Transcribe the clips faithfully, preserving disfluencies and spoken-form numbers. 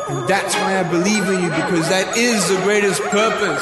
And that's why I believe in you, because that is the greatest purpose.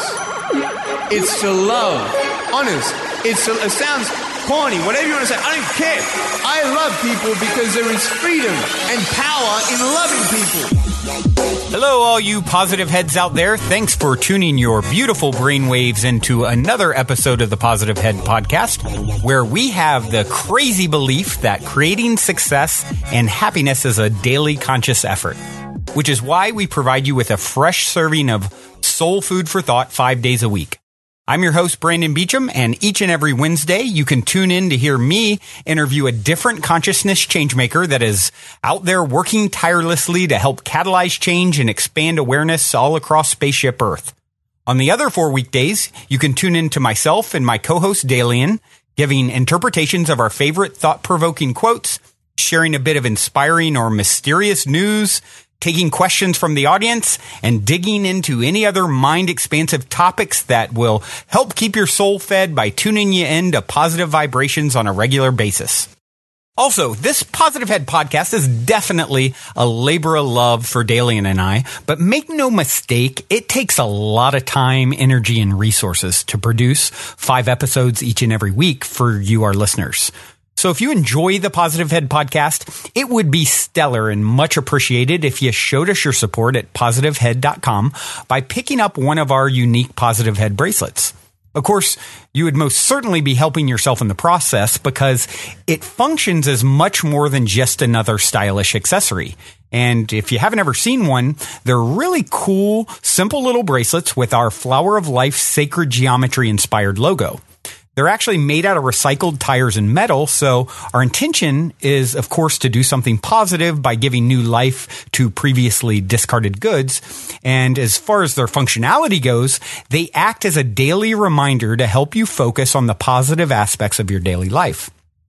It's to love. Honest. It's to, it sounds corny, whatever you want to say. I don't care. I love people because there is freedom and power in loving people. Hello, all you positive heads out there. Thanks for tuning your beautiful brainwaves into another episode of the Positive Head Podcast, where we have the crazy belief that creating success and happiness is a daily conscious effort, which is why we provide you with a fresh serving of soul food for thought five days a week. I'm your host, Brandon Beecham, and each and every Wednesday, you can tune in to hear me interview a different consciousness changemaker that is out there working tirelessly to help catalyze change and expand awareness all across Spaceship Earth. On the other four weekdays, you can tune in to myself and my co-host, Dalian, giving interpretations of our favorite thought-provoking quotes, sharing a bit of inspiring or mysterious news, taking questions from the audience, and digging into any other mind-expansive topics that will help keep your soul fed by tuning you into positive vibrations on a regular basis. Also, this Positive Head Podcast is definitely a labor of love for Dalian and I, but make no mistake, it takes a lot of time, energy, and resources to produce five episodes each and every week for you, our listeners. So if you enjoy the Positive Head Podcast, it would be stellar and much appreciated if you showed us your support at positive head dot com by picking up one of our unique Positive Head bracelets. Of course, you would most certainly be helping yourself in the process because it functions as much more than just another stylish accessory. And if you haven't ever seen one, they're really cool, simple little bracelets with our Flower of Life sacred geometry inspired logo. They're actually made out of recycled tires and metal, so our intention is, of course, to do something positive by giving new life to previously discarded goods. And as far as their functionality goes, they act as a daily reminder to help you focus on the positive aspects of your daily life.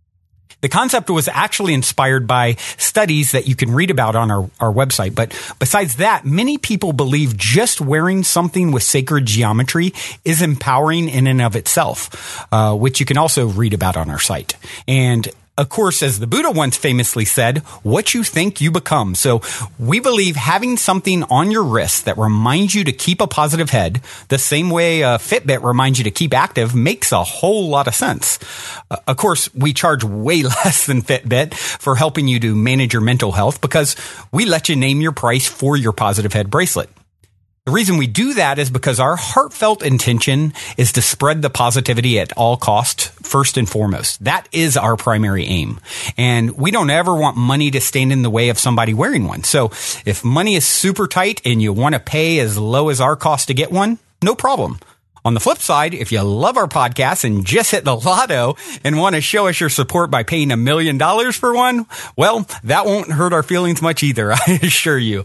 The concept was actually inspired by studies that you can read about on our, our website. But besides that, many people believe just wearing something with sacred geometry is empowering in and of itself, uh, which you can also read about on our site. And of course, as the Buddha once famously said, what you think you become. So we believe having something on your wrist that reminds you to keep a positive head, the same way a Fitbit reminds you to keep active, makes a whole lot of sense. Uh, of course, we charge way less than Fitbit for helping you to manage your mental health because we let you name your price for your Positive Head bracelet. The reason we do that is because our heartfelt intention is to spread the positivity at all costs, first and foremost. That is our primary aim. And we don't ever want money to stand in the way of somebody wearing one. So if money is super tight and you want to pay as low as our cost to get one, no problem. On the flip side, if you love our podcast and just hit the lotto and want to show us your support by paying a million dollars for one, well, that won't hurt our feelings much either, I assure you.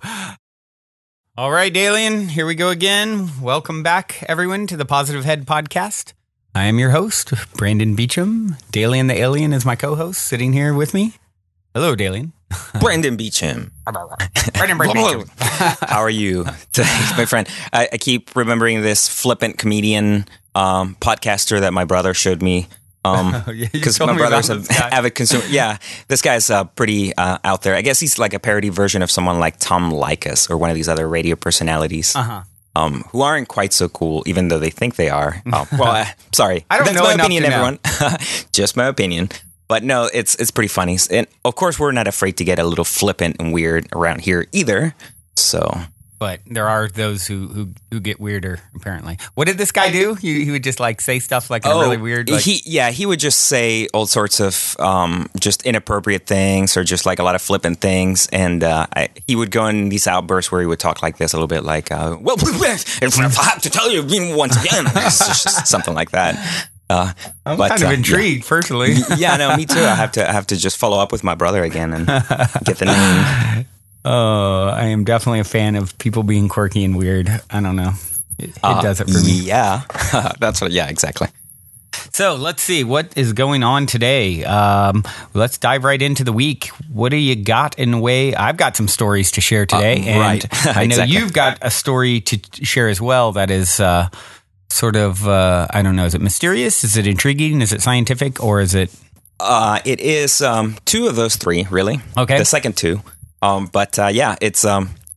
All right, Dalian, here we go again. Welcome back, everyone, to the Positive Head Podcast. I am your host, Brandon Beecham. Dalian the Alien is my co-host, sitting here with me. Hello, Dalian. Brandon Beecham. Brandon Beecham. How are you today, my friend? I, I keep remembering this flippant comedian um, podcaster that my brother showed me. Um, because my brother's an avid consumer. Yeah, this guy's uh, pretty uh, out there. I guess he's like a parody version of someone like Tom Likas or one of these other radio personalities. Uh-huh. Um, who aren't quite so cool, even though they think they are. Oh, well, uh, sorry. I don't That's know my enough opinion, to everyone. Just my opinion. But no, it's it's pretty funny. And of course, we're not afraid to get a little flippant and weird around here either. So... But there are those who, who, who get weirder, apparently. What did this guy do? He, he would just like say stuff like in oh, a really weird... Like- he Yeah, he would just say all sorts of um, just inappropriate things or just like a lot of flippant things. And uh, I, he would go in these outbursts where he would talk like this a little bit like, uh, well, if I have to tell you once again, just something like that. Uh, I'm but, kind of uh, intrigued, yeah. personally. Yeah, no, me too. I have to I have to just follow up with my brother again and get the name. Oh, I am definitely a fan of people being quirky and weird. I don't know. It, it uh, does it for me. Yeah, that's what. Yeah, exactly. So let's see what is going on today. Um, let's dive right into the week. What do you got in the way? I've got some stories to share today, uh, right. and I know exactly. you've got a story to share as well. That is uh, sort of uh, I don't know. Is it mysterious? Is it intriguing? Is it scientific? Or is it? Uh, it is um, two of those three, really. Okay. The second two. Um, but uh, yeah, it's um,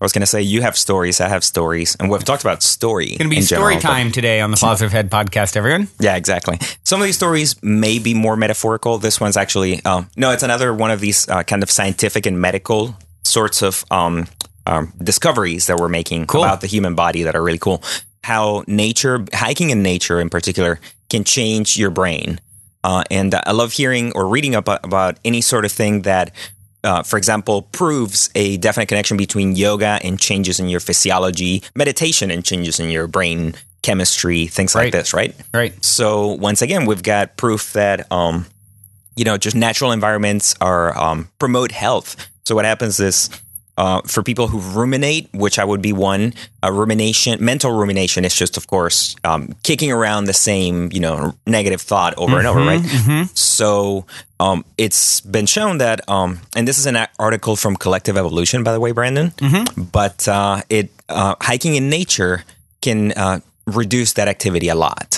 I was going to say, you have stories, I have stories, and we've talked about story. It's going to be story general, time today on the Positive Head podcast, everyone. Yeah, exactly. Some of these stories may be more metaphorical. This one's actually, um, no, it's another one of these uh, kind of scientific and medical sorts of um, um, discoveries that we're making cool. about the human body that are really cool. How nature, hiking in nature in particular, can change your brain. Uh, and I love hearing or reading about, about any sort of thing that Uh, for example, proves a definite connection between yoga and changes in your physiology, meditation and changes in your brain chemistry, things right. like this, right? Right. So once again, we've got proof that, um, you know, just natural environments are um, promote health. So what happens is uh, for people who ruminate, which I would be one, uh, rumination, mental rumination is just, of course, um, kicking around the same, you know, negative thought over mm-hmm, and over, right? Mm-hmm. So um, it's been shown that, um, and this is an article from Collective Evolution, by the way, Brandon, mm-hmm. but uh, it uh, hiking in nature can uh, reduce that activity a lot.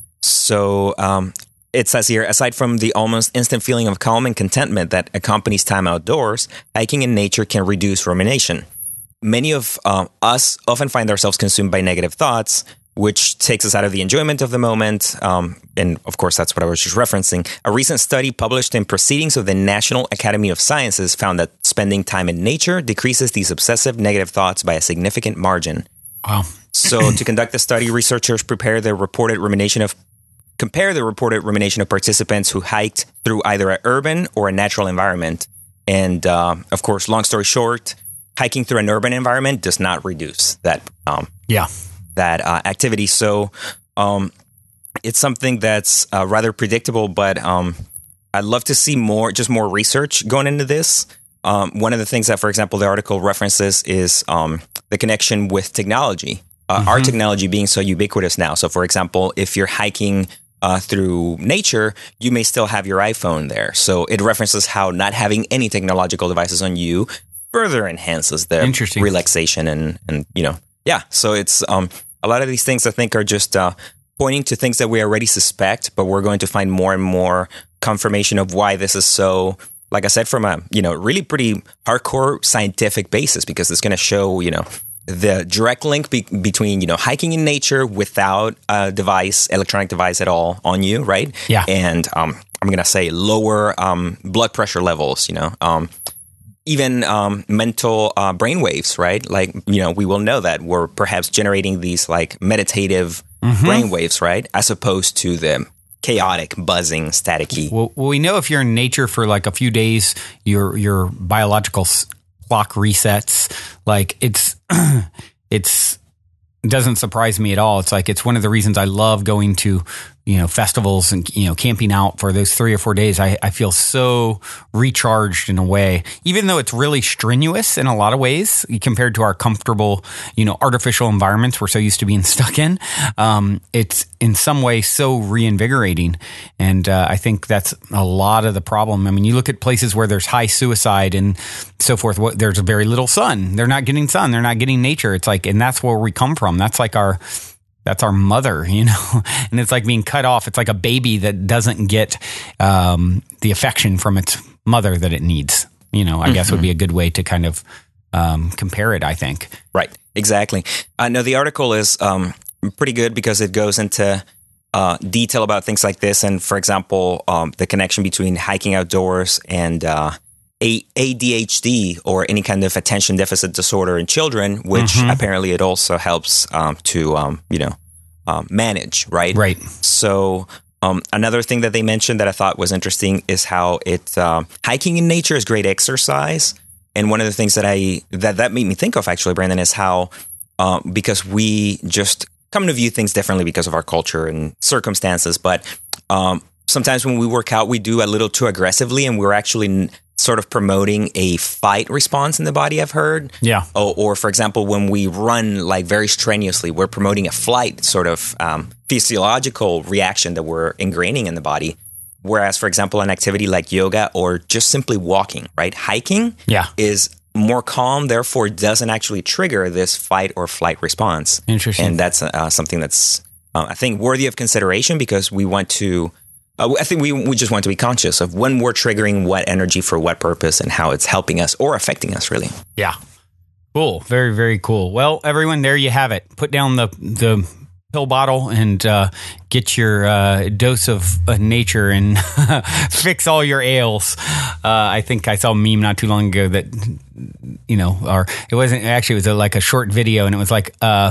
So um, it says here, aside from the almost instant feeling of calm and contentment that accompanies time outdoors, hiking in nature can reduce rumination. Many of uh, us often find ourselves consumed by negative thoughts, which takes us out of the enjoyment of the moment. Um, and of course, that's what I was just referencing. A recent study published in Proceedings of the National Academy of Sciences found that spending time in nature decreases these obsessive negative thoughts by a significant margin. Wow. So to conduct the study, researchers prepare the reported rumination of Compare the reported rumination of participants who hiked through either an urban or a natural environment. And, uh, of course, long story short, hiking through an urban environment does not reduce that um, yeah. that uh, activity. So um, it's something that's uh, rather predictable, but um, I'd love to see more, just more research going into this. Um, one of the things that, for example, the article references is um, the connection with technology. Uh, mm-hmm. Our technology being so ubiquitous now. So, for example, if you're hiking Uh, through nature, you may still have your iPhone there. So it references how not having any technological devices on you further enhances the relaxation and, and, you know, yeah. So it's um, a lot of these things I think are just uh, pointing to things that we already suspect, but we're going to find more and more confirmation of why this is so, like I said, from a, you know, really pretty hardcore scientific basis, because it's going to show, you know, the direct link be- between, you know, hiking in nature without a device, electronic device at all on you, right? Yeah. And um, I'm going to say lower um, blood pressure levels, you know, um, even um, mental uh, brain waves, right? Like, you know, we will know that we're perhaps generating these like meditative mm-hmm. brain waves, right? As opposed to the chaotic, buzzing, staticky. Well, well, we know if you're in nature for like a few days, your your biological s- clock resets. Like it's, it's, it doesn't surprise me at all. It's like, it's one of the reasons I love going to, you know, festivals and, you know, camping out for those three or four days. I, I feel so recharged in a way, even though it's really strenuous in a lot of ways compared to our comfortable, you know, artificial environments we're so used to being stuck in. Um, it's in some way so reinvigorating. And uh, I think that's a lot of the problem. I mean, you look at places where there's high suicide and so forth. What, there's very little sun. They're not getting sun. They're not getting nature. It's like, and that's where we come from. That's like our... That's our mother, you know, and it's like being cut off. It's like a baby that doesn't get um, the affection from its mother that it needs, you know, I mm-hmm. guess would be a good way to kind of um, compare it, I think. Right. Exactly. Uh, no, the article is um, pretty good because it goes into uh, detail about things like this. And for example, um, the connection between hiking outdoors and uh, A D H D or any kind of attention deficit disorder in children, which mm-hmm. apparently it also helps um, to, um, you know, um, manage, right? Right. So um, another thing that they mentioned that I thought was interesting is how it um, hiking in nature is great exercise. And one of the things that I that that made me think of actually, Brandon, is how uh, because we just come to view things differently because of our culture and circumstances, but um, sometimes when we work out, we do a little too aggressively, and we're actually sort of promoting a fight response in the body, I've heard. Yeah. Or, or for example, when we run like very strenuously, we're promoting a flight sort of um, physiological reaction that we're ingraining in the body. Whereas, for example, an activity like yoga or just simply walking, right? Hiking yeah. is more calm, therefore doesn't actually trigger this fight or flight response. Interesting. And that's uh, something that's, uh, I think, worthy of consideration because we want to Uh, I think we we just want to be conscious of when we're triggering what energy for what purpose and how it's helping us or affecting us, really. Yeah. Cool. Very, very cool. Well, everyone, there you have it. Put down the the pill bottle and uh, get your uh, dose of uh, nature and fix all your ails. Uh, I think I saw a meme not too long ago that, you know, or it wasn't actually, it was a, like a short video, and it was like uh,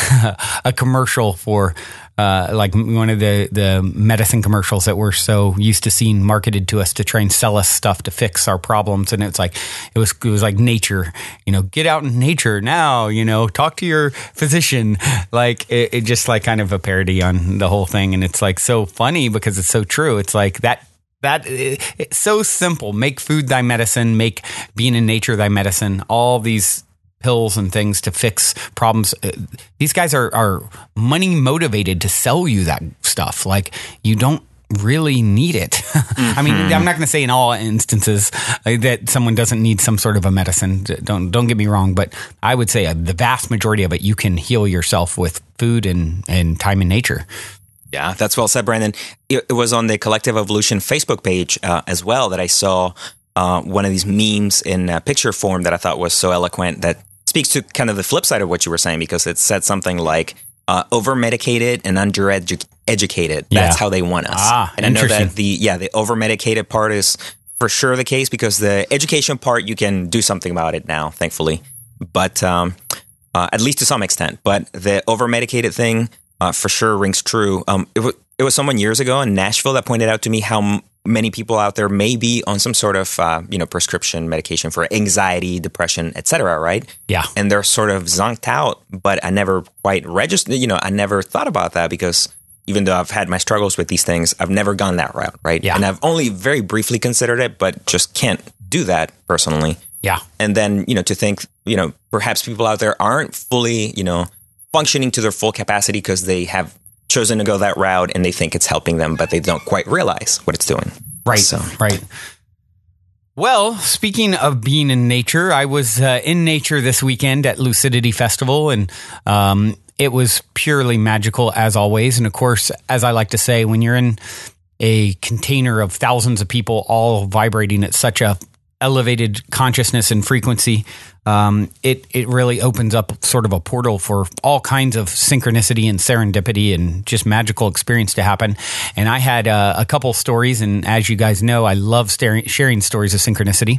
a commercial for uh, like one of the, the medicine commercials that we're so used to seeing marketed to us to try and sell us stuff to fix our problems. And it's like, it was, it was like nature, you know, get out in nature now, you know, talk to your physician. Like it, it just like kind of a parody on the whole thing. And it's like so funny because it's so true. It's like that, that it's so simple. Make food thy medicine, make being in nature thy medicine, all these pills and things to fix problems. These guys are, are money motivated to sell you that stuff. Like you don't really need it. Mm-hmm. I mean, I'm not going to say in all instances that someone doesn't need some sort of a medicine. Don't, don't get me wrong, but I would say the vast majority of it, you can heal yourself with food and, and time in nature. Yeah, that's well said, Brandon. It, it was on the Collective Evolution Facebook page uh, as well that I saw uh, one of these memes in uh, picture form that I thought was so eloquent that speaks to kind of the flip side of what you were saying, because it said something like uh, over-medicated and under-educated. Yeah. That's how they want us. Ah, and I know that the yeah the over-medicated part is for sure the case, because the education part, you can do something about it now, thankfully. But um, uh, at least to some extent. But the over-medicated thing uh, for sure rings true. Um, it, w- it was someone years ago in Nashville that pointed out to me how m- many people out there may be on some sort of, uh, you know, prescription medication for anxiety, depression, et cetera, right? Yeah. And they're sort of zonked out, but I never quite registered, you know, I never thought about that, because even though I've had my struggles with these things, I've never gone that route, right? Yeah. And I've only very briefly considered it, but just can't do that personally. Yeah. And then, you know, to think, you know, perhaps people out there aren't fully, you know, functioning to their full capacity because they have chosen to go that route and they think it's helping them, but they don't quite realize what it's doing. Right. So. Right. Well, speaking of being in nature, I was uh, in nature this weekend at Lucidity Festival, and um, it was purely magical as always. And of course, as I like to say, when you're in a container of thousands of people all vibrating at such a elevated consciousness and frequency, um, it it really opens up sort of a portal for all kinds of synchronicity and serendipity and just magical experience to happen. And I had uh, a couple stories, and as you guys know, I love staring, sharing stories of synchronicity.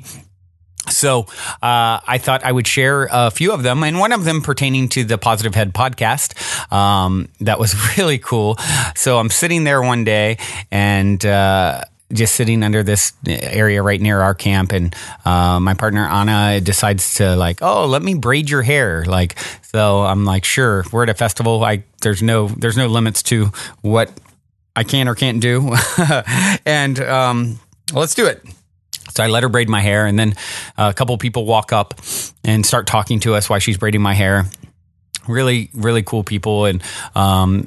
So uh, I thought I would share a few of them, and one of them pertaining to the Positive Head podcast. Um, that was really cool. So I'm sitting there one day, and uh, just sitting under this area right near our camp, and uh, my partner Anna decides to like, oh, let me braid your hair. Like, so I'm like, sure. We're at a festival. I there's no there's no limits to what I can or can't do, and um, let's do it. So I let her braid my hair, and then a couple people walk up and start talking to us while she's braiding my hair. Really, really cool people, and um,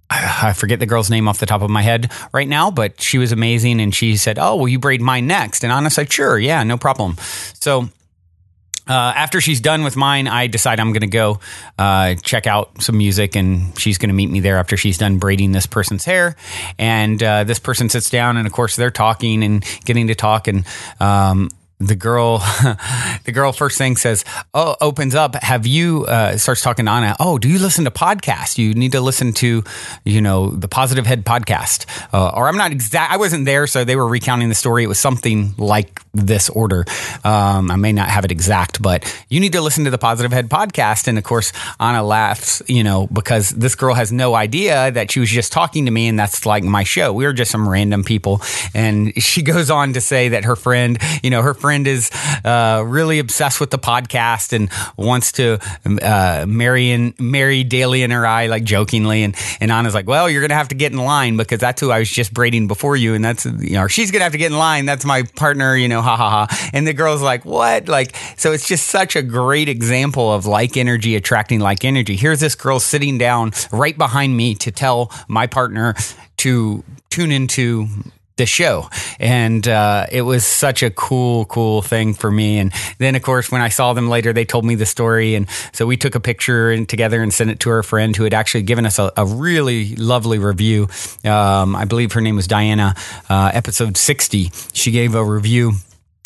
I forget the girl's name off the top of my head right now, but she was amazing. And she said, oh, will you braid mine next? And Anna said, sure. Yeah, no problem. So uh, after she's done with mine, I decide I'm going to go uh, check out some music, and she's going to meet me there after she's done braiding this person's hair. And uh, this person sits down, and of course they're talking and getting to talk. And um, the girl, the girl first thing says, oh, opens up. Have you, uh, starts talking to Anna. Oh, do you listen to podcasts? You need to listen to, you know, the Positive Head podcast. Uh, or I'm not exact. I wasn't there. So they were recounting the story. It was something like this order. Um, I may not have it exact, but you need to listen to the Positive Head podcast. And of course, Anna laughs, you know, because this girl has no idea that she was just talking to me, and that's like my show. We were just some random people. And she goes on to say that her friend, you know, her friend friend is uh, really obsessed with the podcast and wants to uh, marry and marry Dalian or I, like jokingly. And, and Anna's like, well, you're going to have to get in line because that's who I was just braiding before you. And that's, you know, or she's going to have to get in line. That's my partner, you know, ha ha ha. And the girl's like, what? Like, so it's just such a great example of like energy attracting like energy. Here's this girl sitting down right behind me to tell my partner to tune into the show. And uh, it was such a cool, cool thing for me. And then, of course, when I saw them later, they told me the story. And so we took a picture and together and sent it to our friend who had actually given us a, a really lovely review. Um, I believe her name was Diana, uh, episode sixty. She gave a review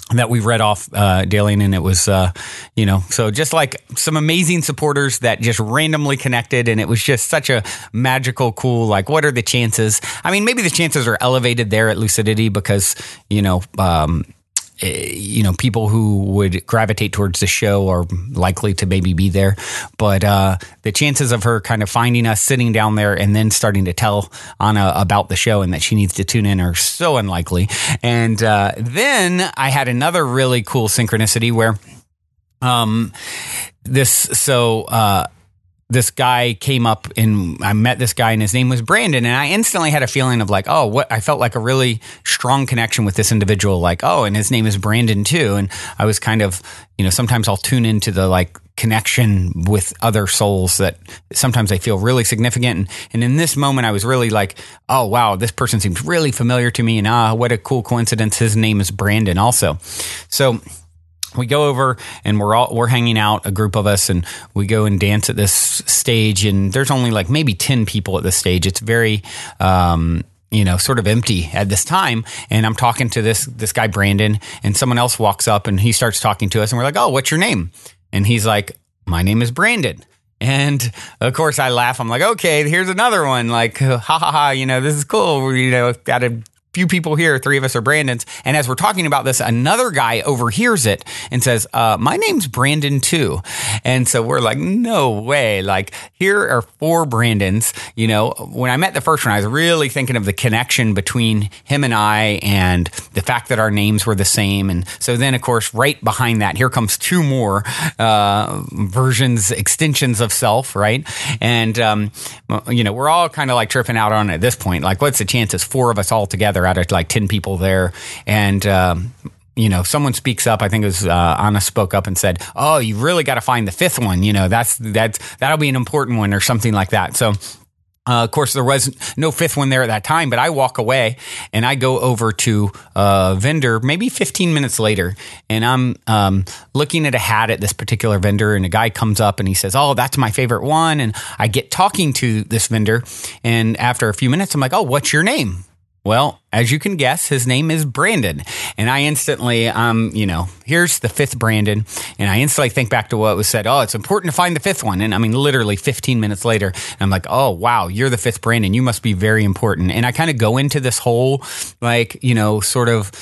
that we read off, uh, Dalian, and it was, uh, you know, so just like some amazing supporters that just randomly connected, and it was just such a magical, cool, like, what are the chances? I mean, maybe the chances are elevated there at Lucidity because, you know, um, you know, people who would gravitate towards the show are likely to maybe be there. But uh, the chances of her kind of finding us sitting down there and then starting to tell Anna about the show and that she needs to tune in are so unlikely. And uh, then I had another really cool synchronicity where um, this, so, uh, this guy came up and I met this guy and his name was Brandon. And I instantly had a feeling of like, oh, what I felt like a really strong connection with this individual. Like, oh, and his name is Brandon too. And I was kind of, you know, sometimes I'll tune into the like connection with other souls that sometimes I feel really significant. And, and in this moment, I was really like, oh, wow, this person seems really familiar to me. And ah, what a cool coincidence. His name is Brandon also. So we go over and we're all we're hanging out, a group of us, and we go and dance at this stage. And there's only like maybe ten people at this stage. It's very, um, you know, sort of empty at this time. And I'm talking to this this guy Brandon, and someone else walks up and he starts talking to us, and we're like, "Oh, what's your name?" And he's like, "My name is Brandon." And of course, I laugh. I'm like, "Okay, here's another one." Like, ha ha ha! You know, this is cool. You know, got a few people here, three of us are Brandons. And as we're talking about this, another guy overhears it and says, uh, my name's Brandon too. And so we're like, no way. Like, here are four Brandons. You know, when I met the first one, I was really thinking of the connection between him and I and the fact that our names were the same. And so then, of course, right behind that, here comes two more uh, versions, extensions of self, right? And, um, you know, we're all kind of like tripping out on it at this point. Like, what's the chances? Four of us all together out of like ten people there. And, um, you know, someone speaks up. I think it was uh, Anna spoke up and said, oh, you really got to find the fifth one. You know, that's, that's, that'll be an important one or something like that. So, Uh, of course, there was no fifth one there at that time, but I walk away and I go over to a vendor maybe fifteen minutes later, and I'm um, looking at a hat at this particular vendor, and a guy comes up and he says, oh, that's my favorite one. And I get talking to this vendor, and after a few minutes, I'm like, oh, what's your name? Well, as you can guess, his name is Brandon. And I instantly, um, you know, here's the fifth Brandon. And I instantly think back to what was said. Oh, it's important to find the fifth one. And I mean, literally fifteen minutes later, I'm like, oh, wow, you're the fifth Brandon. You must be very important. And I kind of go into this whole, like, you know, sort of,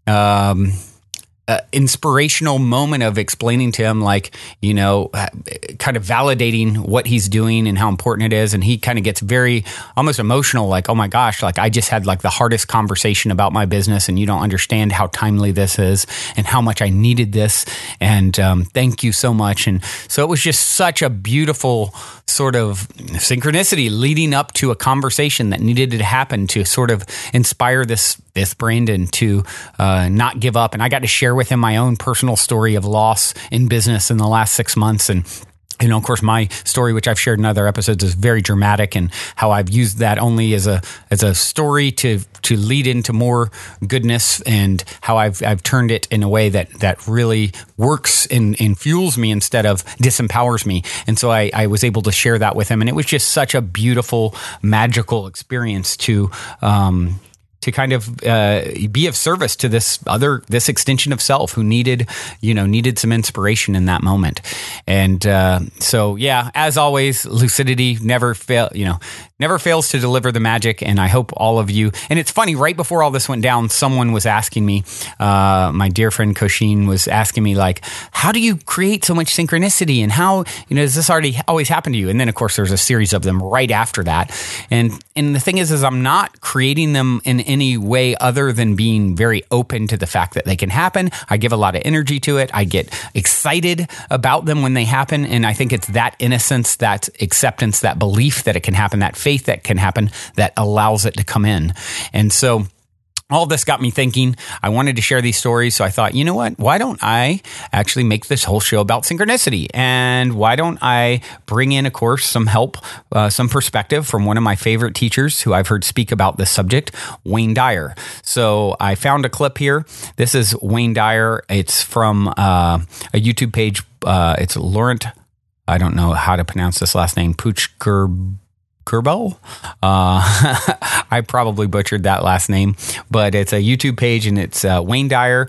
um, Uh, inspirational moment of explaining to him, like, you know, uh, kind of validating what he's doing and how important it is. And he kind of gets very almost emotional, like, oh my gosh, like I just had like the hardest conversation about my business and you don't understand how timely this is and how much I needed this. And um, thank you so much. And so it was just such a beautiful sort of synchronicity leading up to a conversation that needed to happen to sort of inspire this fifth Brandon to uh, not give up. And I got to share with him my own personal story of loss in business in the last six months. And, you know, of course, my story, which I've shared in other episodes, is very dramatic, and how I've used that only as a as a story to to lead into more goodness, and how I've I've turned it in a way that that really works and, and fuels me instead of disempowers me. And so I, I was able to share that with him, and it was just such a beautiful, magical experience to um, to kind of uh, be of service to this other, this extension of self who needed, you know, needed some inspiration in that moment. And uh, so, yeah, as always, Lucidity never fail, you know, never fails to deliver the magic. And I hope all of you, and it's funny, right before all this went down, someone was asking me, uh, my dear friend Koshin was asking me, like, how do you create so much synchronicity? And how, you know, does this already always happen to you? And then, of course, there's a series of them right after that. And, and the thing is, is I'm not creating them in any way other than being very open to the fact that they can happen. I give a lot of energy to it. I get excited about them when they happen. And I think it's that innocence, that acceptance, that belief that it can happen, that faith that can happen, that allows it to come in. And so all this got me thinking. I wanted to share these stories, so I thought, you know what? Why don't I actually make this whole show about synchronicity? And why don't I bring in, of course, some help, uh, some perspective from one of my favorite teachers who I've heard speak about this subject, Wayne Dyer. So I found a clip here. This is Wayne Dyer. It's from uh, a YouTube page. Uh, it's Laurent, I don't know how to pronounce this last name, Puchker. Kerbel. Uh, I probably butchered that last name, but it's a YouTube page, and it's uh, Wayne Dyer,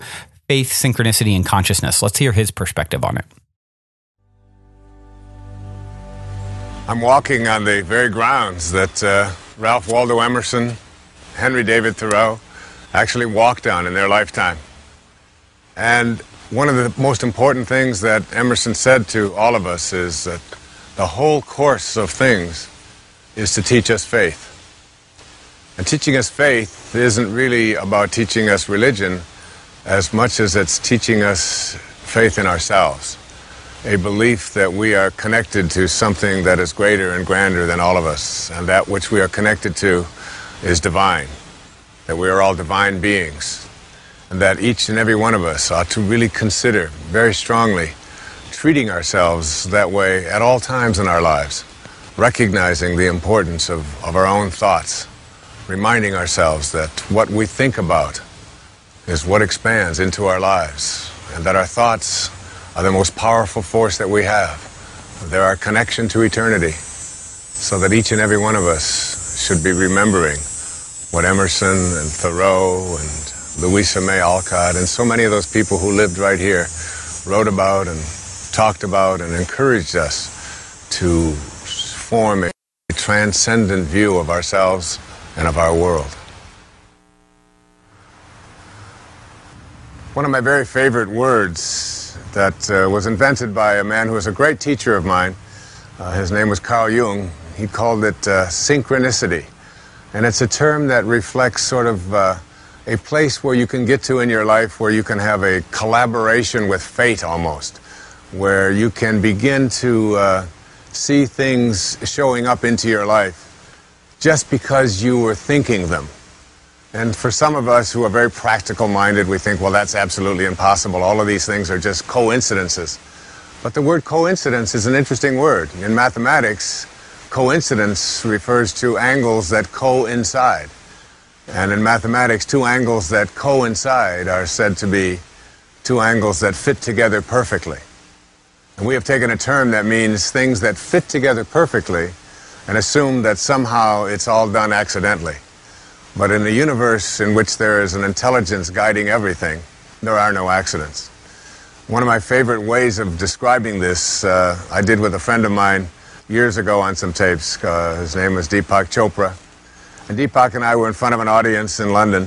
faith, synchronicity, and consciousness. Let's hear his perspective on it. I'm walking on the very grounds that uh, Ralph Waldo Emerson, Henry David Thoreau actually walked on in their lifetime. And one of the most important things that Emerson said to all of us is that the whole course of things is to teach us faith. And teaching us faith isn't really about teaching us religion as much as it's teaching us faith in ourselves. A belief that we are connected to something that is greater and grander than all of us, and that which we are connected to is divine, that we are all divine beings, and that each and every one of us ought to really consider very strongly treating ourselves that way at all times in our lives, recognizing the importance of, of our own thoughts, reminding ourselves that what we think about is what expands into our lives, and that our thoughts are the most powerful force that we have. They're our connection to eternity, so that each and every one of us should be remembering what Emerson and Thoreau and Louisa May Alcott and so many of those people who lived right here wrote about and talked about and encouraged us to form a transcendent view of ourselves and of our world. One of my very favorite words that uh, was invented by a man who was a great teacher of mine. Uh, his name was Carl Jung. He called it uh, synchronicity. And it's a term that reflects sort of uh, a place where you can get to in your life where you can have a collaboration with fate almost, where you can begin to uh, see things showing up into your life just because you were thinking them. And for some of us who are very practical-minded, we think, well, that's absolutely impossible. All of these things are just coincidences. But the word coincidence is an interesting word. In mathematics, coincidence refers to angles that coincide. And in mathematics, two angles that coincide are said to be two angles that fit together perfectly. And we have taken a term that means things that fit together perfectly and assume that somehow it's all done accidentally. But in a universe in which there is an intelligence guiding everything, there are no accidents. One of my favorite ways of describing this, uh, I did with a friend of mine years ago on some tapes. Uh, his name was Deepak Chopra. And Deepak and I were in front of an audience in London.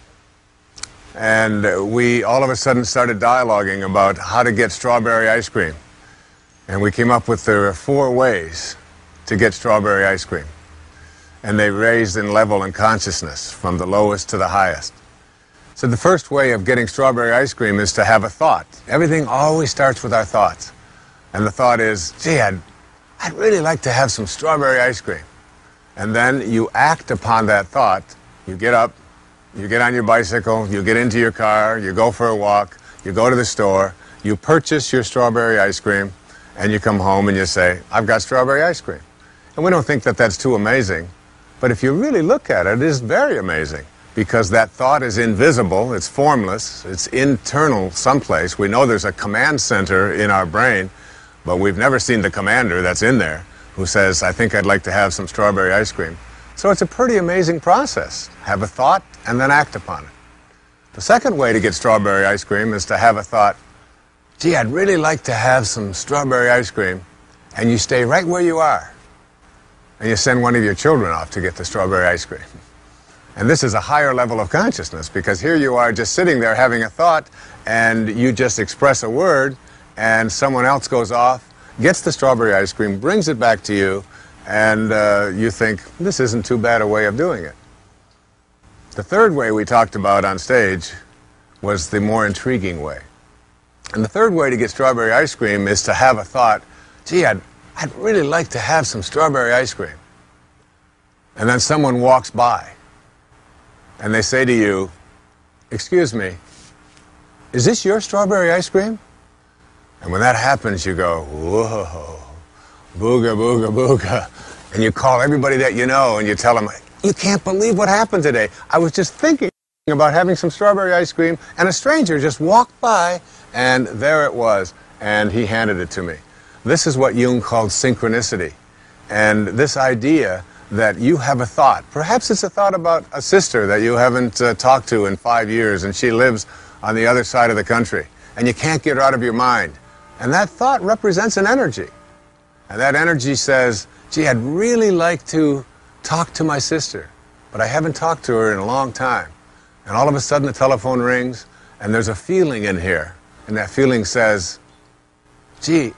And we all of a sudden started dialoguing about how to get strawberry ice cream. And we came up with there are four ways to get strawberry ice cream. And they raised in level and consciousness from the lowest to the highest. So the first way of getting strawberry ice cream is to have a thought. Everything always starts with our thoughts. And the thought is, gee, I'd, I'd really like to have some strawberry ice cream. And then you act upon that thought. You get up, you get on your bicycle, you get into your car, you go for a walk, you go to the store, you purchase your strawberry ice cream, and you come home and you say, I've got strawberry ice cream. And we don't think that that's too amazing. But if you really look at it, it is very amazing, because that thought is invisible, it's formless, it's internal someplace. We know there's a command center in our brain, but we've never seen the commander that's in there who says, I think I'd like to have some strawberry ice cream. So it's a pretty amazing process. Have a thought and then act upon it. The second way to get strawberry ice cream is to have a thought, gee, I'd really like to have some strawberry ice cream, and you stay right where you are. And you send one of your children off to get the strawberry ice cream. And this is a higher level of consciousness, because here you are just sitting there having a thought, and you just express a word, and someone else goes off, gets the strawberry ice cream, brings it back to you, and uh, you think, this isn't too bad a way of doing it. The third way we talked about on stage was the more intriguing way. And the third way to get strawberry ice cream is to have a thought, gee, I'd I'd really like to have some strawberry ice cream. And then someone walks by and they say to you, excuse me, is this your strawberry ice cream? And when that happens, you go, whoa, booga, booga, booga. And you call everybody that you know and you tell them, you can't believe what happened today. I was just thinking about having some strawberry ice cream, and a stranger just walked by, and there it was, and he handed it to me. This is what Jung called synchronicity. And this idea that you have a thought. Perhaps it's a thought about a sister that you haven't uh, talked to in five years, and she lives on the other side of the country, and you can't get it out of your mind. And that thought represents an energy. And that energy says, gee, I'd really like to talk to my sister, but I haven't talked to her in a long time. And all of a sudden the telephone rings, and there's a feeling in here. And that feeling says, gee,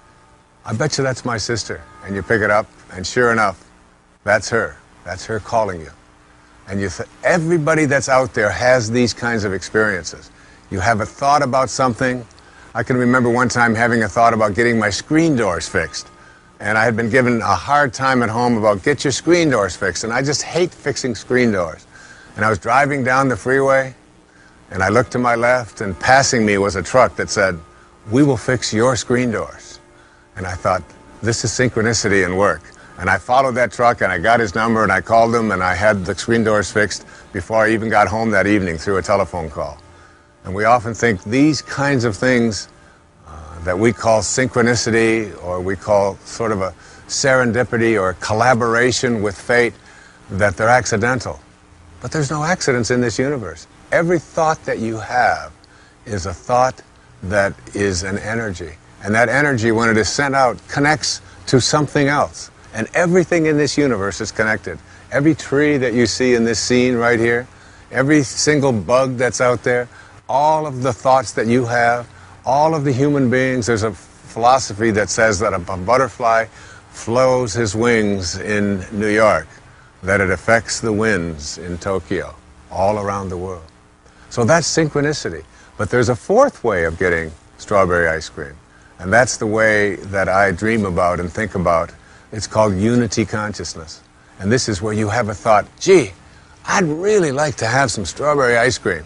I bet you that's my sister. And you pick it up, and sure enough, that's her. That's her calling you. And you th- everybody that's out there has these kinds of experiences. You have a thought about something. I can remember one time having a thought about getting my screen doors fixed. And I had been given a hard time at home about get your screen doors fixed. And I just hate fixing screen doors. And I was driving down the freeway, and I looked to my left, and passing me was a truck that said, we will fix your screen doors. And I thought, this is synchronicity in work. And I followed that truck, and I got his number, and I called him, and I had the screen doors fixed before I even got home that evening through a telephone call. And we often think these kinds of things uh, that we call synchronicity, or we call sort of a serendipity or collaboration with fate, that they're accidental. But there's no accidents in this universe. Every thought that you have is a thought that is an energy. And that energy, when it is sent out, connects to something else. And everything in this universe is connected. Every tree that you see in this scene right here, every single bug that's out there, all of the thoughts that you have, all of the human beings. There's a philosophy that says that a, a butterfly flows his wings in New York, that it affects the winds in Tokyo, all around the world. So that's synchronicity. But there's a fourth way of getting strawberry ice cream, and that's the way that I dream about and think about. It's called unity consciousness. And this is where you have a thought, gee, I'd really like to have some strawberry ice cream.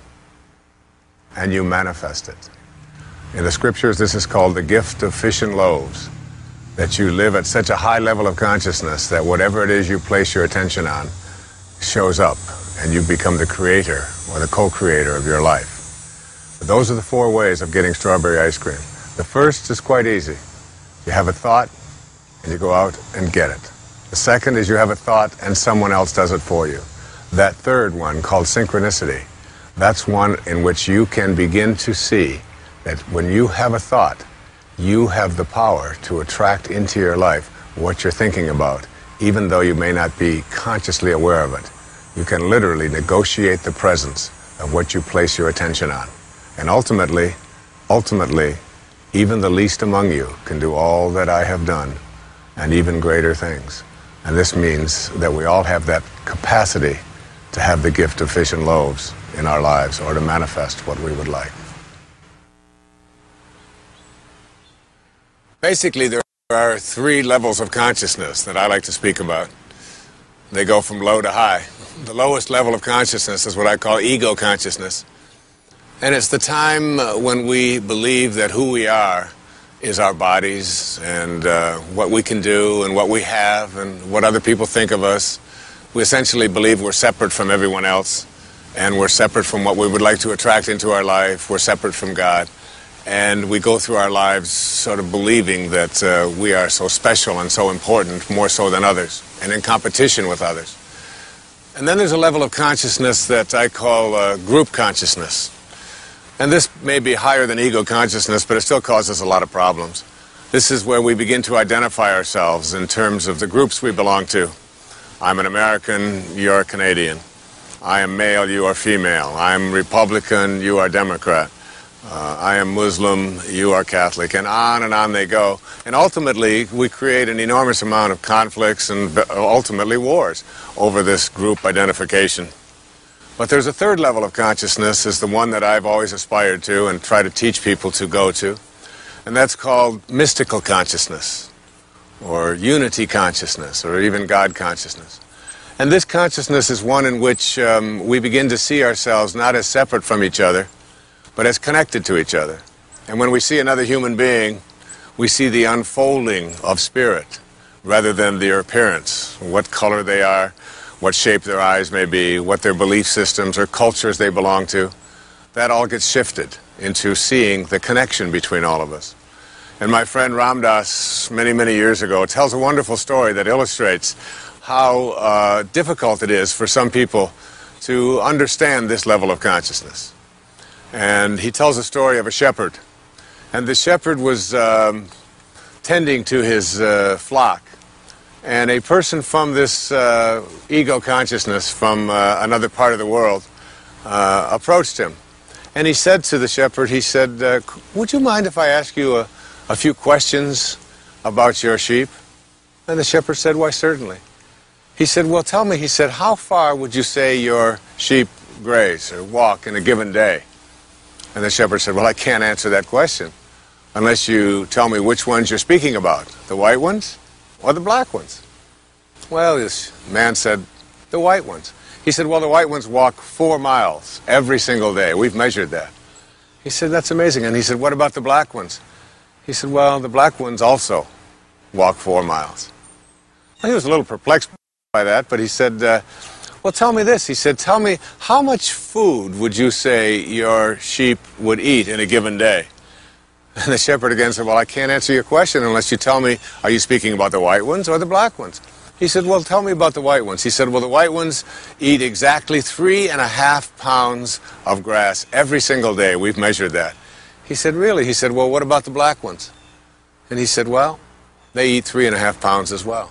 And you manifest it. In the scriptures, this is called the gift of fish and loaves, that you live at such a high level of consciousness that whatever it is you place your attention on shows up, and you become the creator or the co-creator of your life. But those are the four ways of getting strawberry ice cream. The first is quite easy. You have a thought, and you go out and get it. The second is you have a thought, and someone else does it for you. That third one, called synchronicity, that's one in which you can begin to see that when you have a thought, you have the power to attract into your life what you're thinking about, even though you may not be consciously aware of it. You can literally negotiate the presence of what you place your attention on. And ultimately, ultimately, even the least among you can do all that I have done, and even greater things. And this means that we all have that capacity to have the gift of fish and loaves in our lives, or to manifest what we would like. Basically, there are three levels of consciousness that I like to speak about. They go from low to high. The lowest level of consciousness is what I call ego consciousness. And it's the time when we believe that who we are is our bodies, and uh, what we can do, and what we have, and what other people think of us. We essentially believe we're separate from everyone else, and we're separate from what we would like to attract into our life. We're separate from God. And we go through our lives sort of believing that uh, we are so special and so important, more so than others, and in competition with others. And then there's a level of consciousness that I call uh, group consciousness. And this may be higher than ego consciousness, but it still causes a lot of problems. This is where we begin to identify ourselves in terms of the groups we belong to. I'm an American, you're a Canadian. I am male, you are female. I am Republican, you are Democrat. Uh, I am Muslim, you are Catholic, and on and on they go. And ultimately, we create an enormous amount of conflicts and ultimately wars over this group identification. But there's a third level of consciousness, is the one that I've always aspired to and try to teach people to go to, and that's called mystical consciousness, or unity consciousness, or even God consciousness. And this consciousness is one in which um, we begin to see ourselves not as separate from each other, but as connected to each other. And when we see another human being, we see the unfolding of spirit rather than their appearance, what color they are, what shape their eyes may be, what their belief systems or cultures they belong to. That all gets shifted into seeing the connection between all of us. And my friend Ram Dass, many, many years ago, tells a wonderful story that illustrates how uh, difficult it is for some people to understand this level of consciousness. And he tells a story of a shepherd. And the shepherd was um, tending to his uh, flock. And a person from this uh, ego consciousness from uh, another part of the world uh, approached him. And he said to the shepherd, he said, uh, would you mind if I ask you a, a few questions about your sheep? And the shepherd said, why, certainly. He said, well, tell me, he said, how far would you say your sheep graze or walk in a given day? And the shepherd said, well, I can't answer that question unless you tell me which ones you're speaking about, the white ones or the black ones. Well, this man said, the white ones. He said, well, the white ones walk four miles every single day. We've measured that. He said, that's amazing. And he said, what about the black ones? He said, well, the black ones also walk four miles. Well, he was a little perplexed by that, but he said, uh, well, tell me this. He said, tell me, how much food would you say your sheep would eat in a given day? And the shepherd again said, well, I can't answer your question unless you tell me, are you speaking about the white ones or the black ones? He said, well, tell me about the white ones. He said, well, the white ones eat exactly three and a half pounds of grass every single day. We've measured that. He said, really? He said, well, what about the black ones? And he said, well, they eat three and a half pounds as well.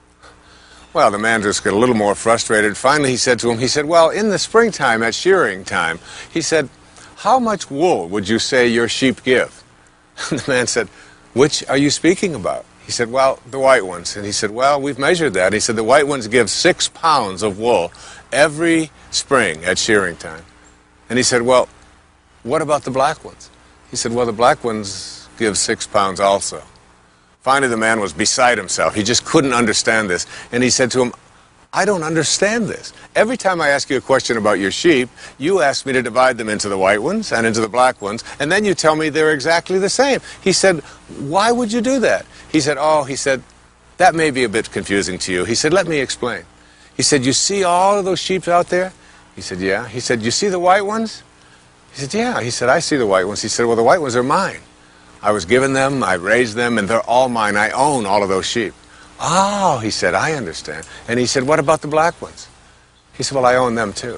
Well, the man just got a little more frustrated. Finally, he said to him, he said, well, in the springtime, at shearing time, he said, how much wool would you say your sheep give? And the man said, which are you speaking about? He said, well, the white ones. And he said, well, we've measured that. He said, the white ones give six pounds of wool every spring at shearing time. And he said, well, what about the black ones? He said, well, the black ones give six pounds also. Finally, the man was beside himself. He just couldn't understand this. And he said to him, I don't understand this. Every time I ask you a question about your sheep, you ask me to divide them into the white ones and into the black ones, and then you tell me they're exactly the same. He said, why would you do that? He said, oh, he said, that may be a bit confusing to you. He said, let me explain. He said, you see all of those sheep out there? He said, yeah. He said, you see the white ones? He said, yeah. He said, I see the white ones. He said, well, the white ones are mine. I was given them, I raised them, and they're all mine. I own all of those sheep. Oh, he said, I understand. And he said, what about the black ones? He said, well, I own them too.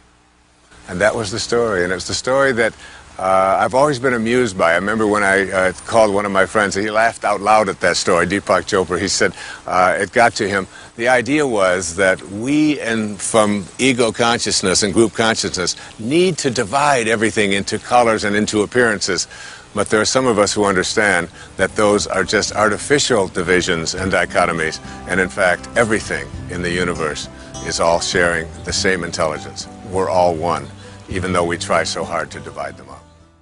And that was the story. And it's the story that uh, I've always been amused by. I remember when I uh, called one of my friends, and he laughed out loud at that story, Deepak Chopra. He said uh, it got to him. The idea was that we, and from ego consciousness and group consciousness, need to divide everything into colors and into appearances. But there are some of us who understand that those are just artificial divisions and dichotomies, and in fact, everything in the universe is all sharing the same intelligence. We're all one, even though we try so hard to divide them up.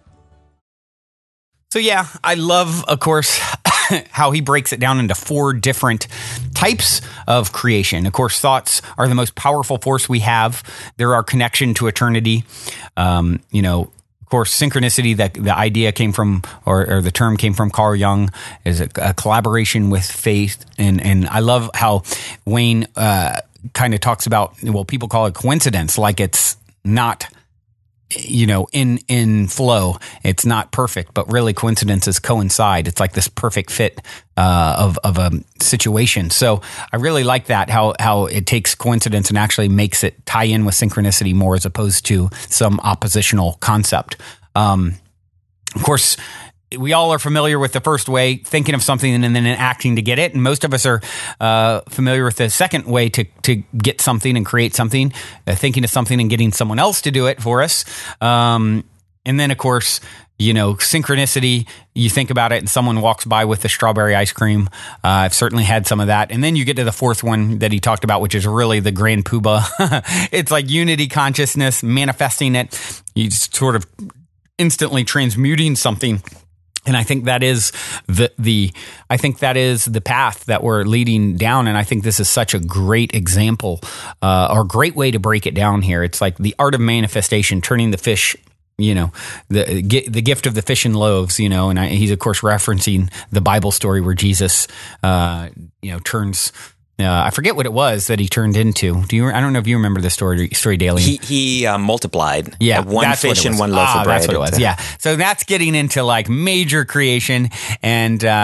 So yeah, I love, of course, how he breaks it down into four different types of creation. Of course, thoughts are the most powerful force we have. They're our connection to eternity. Um, you know, Of course, synchronicity, that the idea came from, or, or the term came from Carl Jung, is a, a collaboration with faith. And, and I love how Wayne uh, kind of talks about, well, people call it coincidence, like it's not, you know, in, in flow. It's not perfect, but really coincidences coincide. It's like this perfect fit uh, of, of a situation. So I really like that, how, how it takes coincidence and actually makes it tie in with synchronicity more as opposed to some oppositional concept. Um, of course, we all are familiar with the first way, thinking of something and then acting to get it. And most of us are uh, familiar with the second way to, to get something and create something, uh, thinking of something and getting someone else to do it for us. Um, and then, of course, you know, synchronicity, you think about it and someone walks by with the strawberry ice cream. Uh, I've certainly had some of that. And then you get to the fourth one that he talked about, which is really the grand poobah. It's like unity consciousness, manifesting it. You just sort of instantly transmuting something. And I think that is the, the, I think that is the path that we're leading down. And I think this is such a great example, uh, or great way to break it down here. It's like the art of manifestation, turning the fish, you know, the, the gift of the fish and loaves, you know, and I, he's of course referencing the Bible story where Jesus, uh, you know, turns, Uh, I forget what it was that he turned into. Do you? I don't know if you remember the story, story Daly. He, he uh, multiplied. Yeah, uh, one fish and one loaf ah, of bread. That's what it was. Yeah. So that's getting into like major creation, and uh,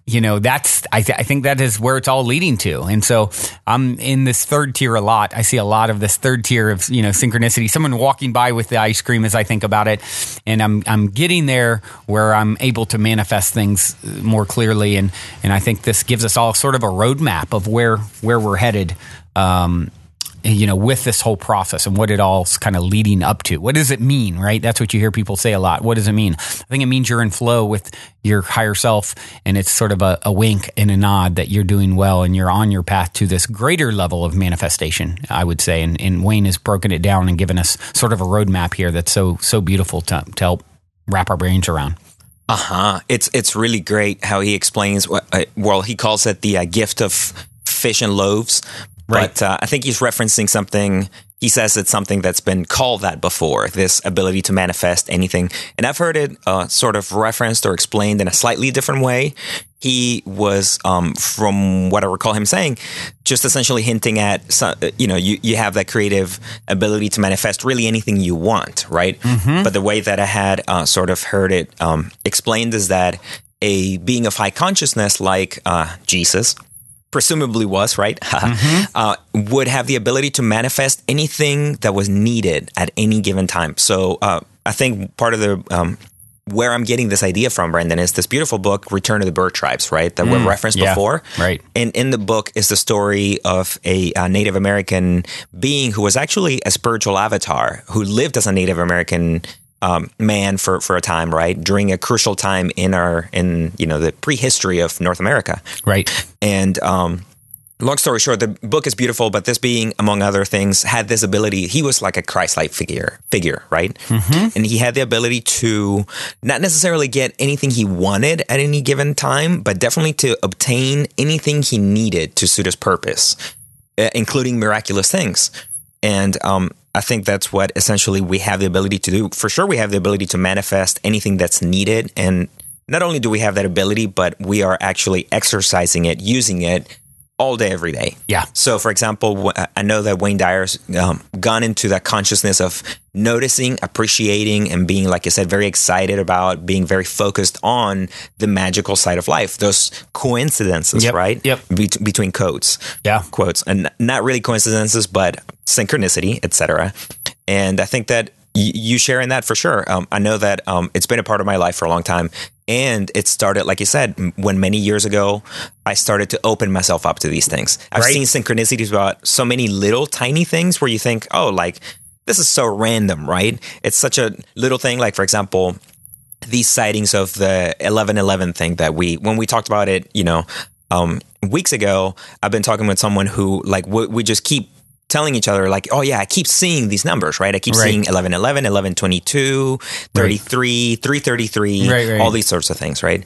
you know, that's, I, th- I think that is where it's all leading to. And so I'm in this third tier a lot. I see a lot of this third tier of, you know, synchronicity, someone walking by with the ice cream as I think about it. And I'm, I'm getting there where I'm able to manifest things more clearly. And, and I think this gives us all sort of a roadmap of where, where we're headed, um, you know, with this whole process and what it all's kind of leading up to. What does it mean, right? That's what you hear people say a lot. What does it mean? I think it means you're in flow with your higher self, and it's sort of a, a wink and a nod that you're doing well and you're on your path to this greater level of manifestation, I would say. And, and Wayne has broken it down and given us sort of a roadmap here that's so so beautiful to, to help wrap our brains around. Uh-huh. It's, it's really great how he explains, what, uh, well, he calls it the uh, gift of fish and loaves. Right. But uh, I think he's referencing something. He says it's something that's been called that before, this ability to manifest anything. And I've heard it uh, sort of referenced or explained in a slightly different way. He was, um, from what I recall him saying, just essentially hinting at, some, you know, you, you have that creative ability to manifest really anything you want, right? Mm-hmm. But the way that I had uh, sort of heard it um, explained is that a being of high consciousness like uh, Jesus, presumably was, right, mm-hmm. uh, would have the ability to manifest anything that was needed at any given time. So uh, I think part of the um, where I'm getting this idea from, Brendan, is this beautiful book, Return to the Bird Tribes, right, that mm, we referenced yeah, before. Right. And in the book is the story of a, a Native American being who was actually a spiritual avatar who lived as a Native American Um, man for, for a time, right? During a crucial time in our, in, you know, the prehistory of North America. Right. And, um, long story short, the book is beautiful, but this being, among other things, had this ability. He was like a Christ-like figure, figure, right? Mm-hmm. And he had the ability to not necessarily get anything he wanted at any given time, but definitely to obtain anything he needed to suit his purpose, uh, including miraculous things. And, um, I think that's what essentially we have the ability to do. For sure, we have the ability to manifest anything that's needed. And not only do we have that ability, but we are actually exercising it, using it all day, every day. Yeah. So, for example, I know that Wayne Dyer's um, gone into that consciousness of noticing, appreciating, and being, like I said, very excited about being very focused on the magical side of life. Those coincidences, yep. right? Yep. Be- between quotes. Yeah. Quotes. And not really coincidences, but synchronicity, et cetera. And I think that y- you share in that for sure. Um, I know that um, it's been a part of my life for a long time. And it started, like you said, when many years ago, I started to open myself up to these things. I've right. seen synchronicities about so many little tiny things where you think, oh, like, this is so random, right? It's such a little thing. Like, for example, these sightings of the eleven eleven thing that we, when we talked about it, you know, um, weeks ago, I've been talking with someone who, like, we, we just keep telling each other, like, oh yeah, I keep seeing these numbers, right? I keep right. seeing eleven eleven, eleven twenty-two, thirty-three, right. three thirty-three, right, right. all these sorts of things, right?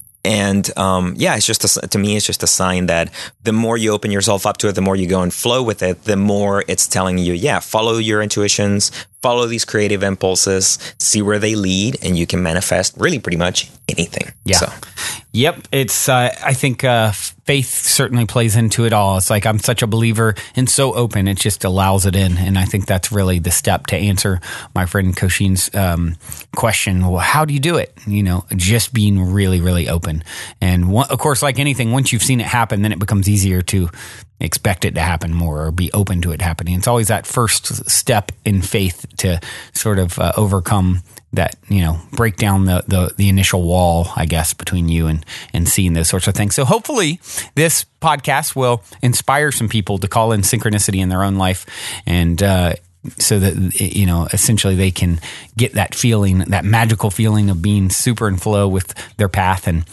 And um, yeah, it's just a, to me, it's just a sign that the more you open yourself up to it, the more you go and flow with it, the more it's telling you, yeah, follow your intuitions, follow these creative impulses, see where they lead, and you can manifest really pretty much anything. Yeah. So. Yep. It's, uh, I think, uh, faith certainly plays into it all. It's like I'm such a believer and so open, it just allows it in. And I think that's really the step to answer my friend Koshin's um, question. Well, how do you do it? You know, just being really, really open. And one, of course, like anything, once you've seen it happen, then it becomes easier to expect it to happen more or be open to it happening. It's always that first step in faith to sort of uh, overcome that, you know, break down the, the, the initial wall, I guess, between you and, and seeing those sorts of things. So hopefully this podcast will inspire some people to call in synchronicity in their own life. And, uh, so that, you know, essentially they can get that feeling, that magical feeling of being super in flow with their path. And,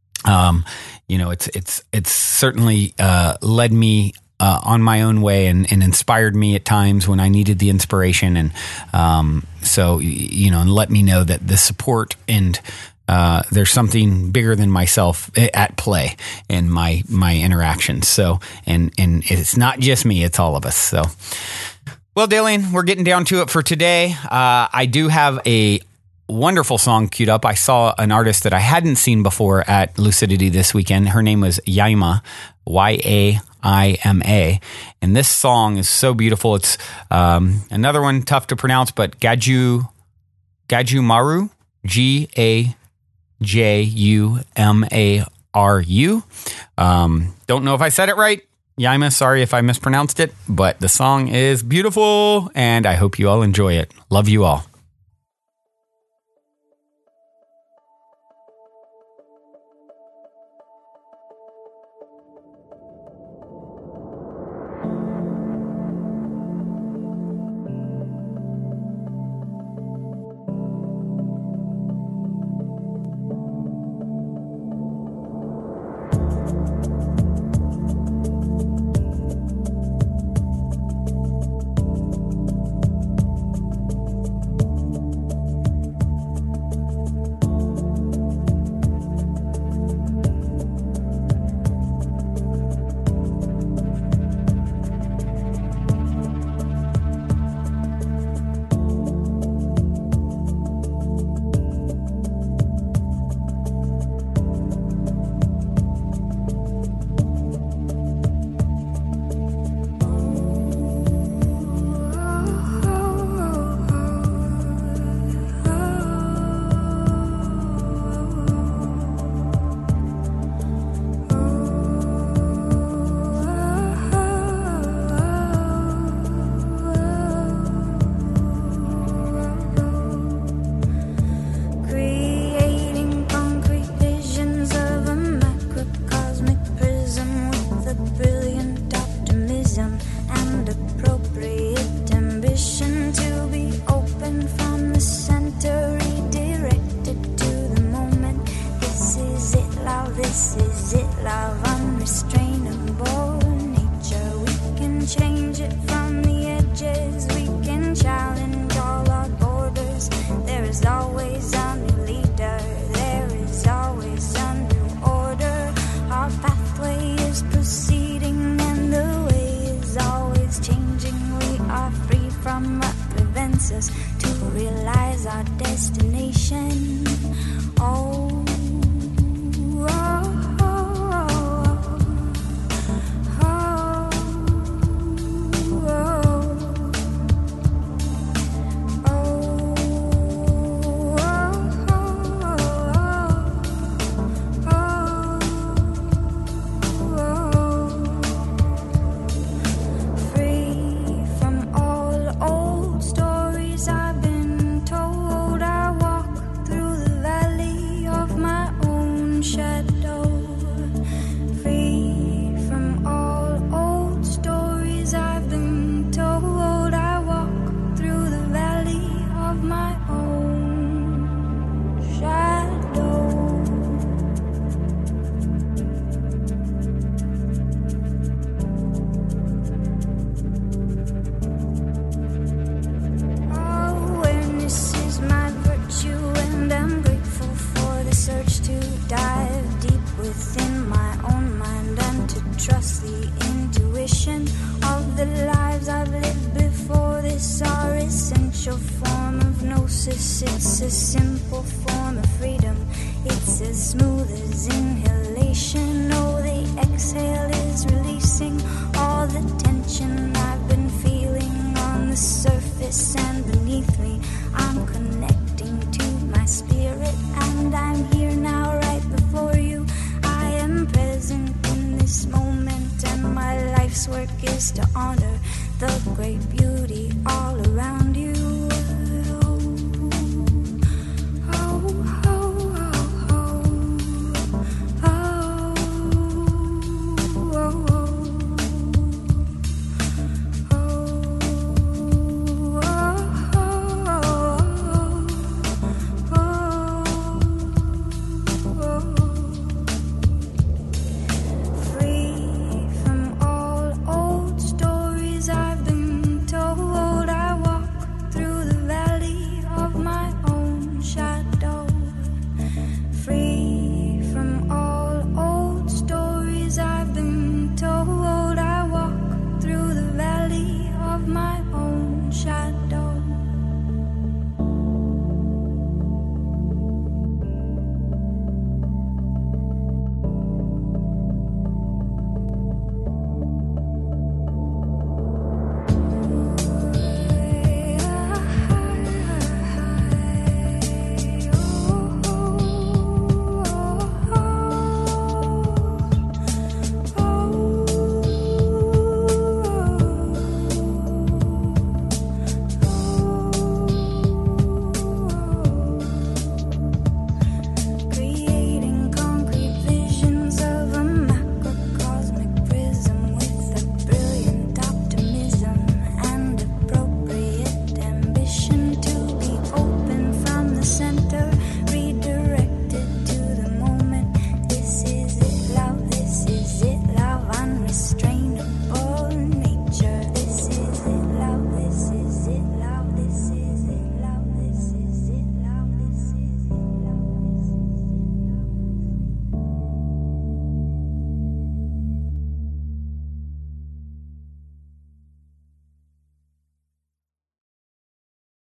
um, you know, it's, it's, it's certainly, uh, led me Uh, on my own way and, and inspired me at times when I needed the inspiration. And um, so, you know, and let me know that the support and uh, there's something bigger than myself at play in my my interactions. So, and and it's not just me, it's all of us. So, well, Dalian, we're getting down to it for today. Uh, I do have a wonderful song queued up. I saw an artist that I hadn't seen before at Lucidity this weekend. Her name was Yaima, Y A I M A. And this song is so beautiful. It's um, another one tough to pronounce, but Gaju, Gaju Maru, G A J U M A R U. Um, don't know if I said it right. Yaima, sorry if I mispronounced it, but the song is beautiful, and I hope you all enjoy it. Love you all. Work is to honor the great